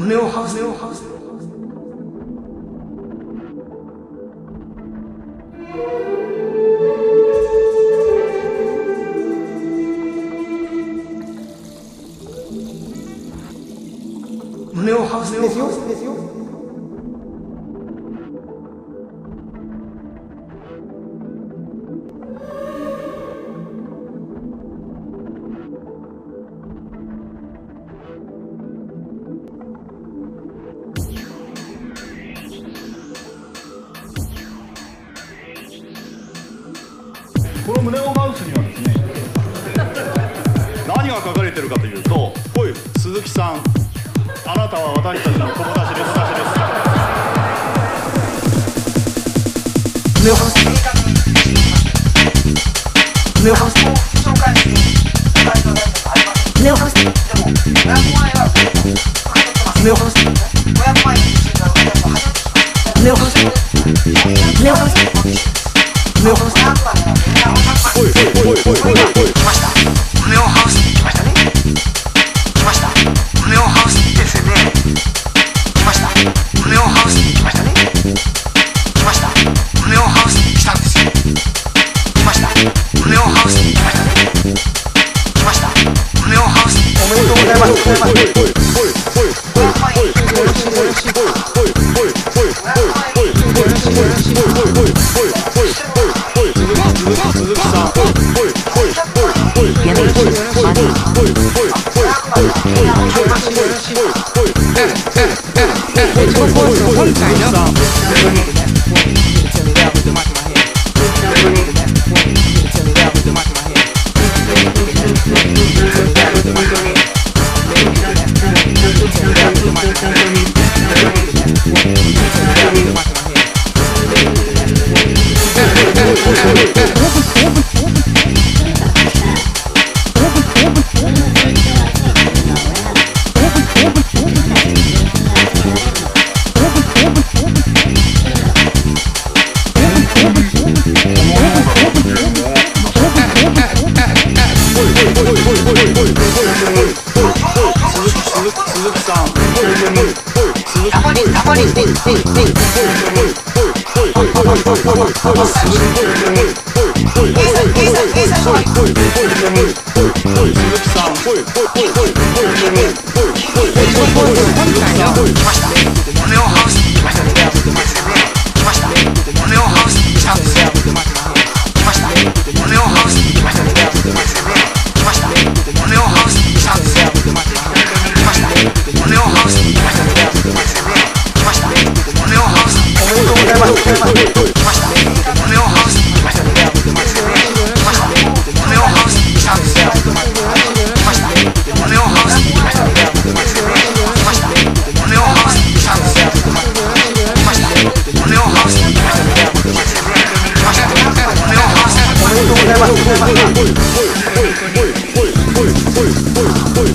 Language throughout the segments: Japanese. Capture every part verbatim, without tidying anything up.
胸をハウス胸をハウス胸をハウスですよですよ。 この胸をハウスにはですね、何が書かれているかというと、おい鈴木さん、あなたは私たちの友達です。 胸をハウス胸をハウス胸をハウス胸をハウス胸をハウス胸をハウス胸をハウスおいおいおいおいおいおい来ました胸をハウス来ましたね来ました胸をハウスですよね来ました胸をハウス来ましたね来ました胸をハウスしたんですよ来ました胸をハウス来ましたね来ました胸をハウスおめでとうございますござい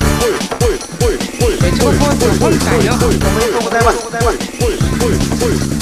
ます。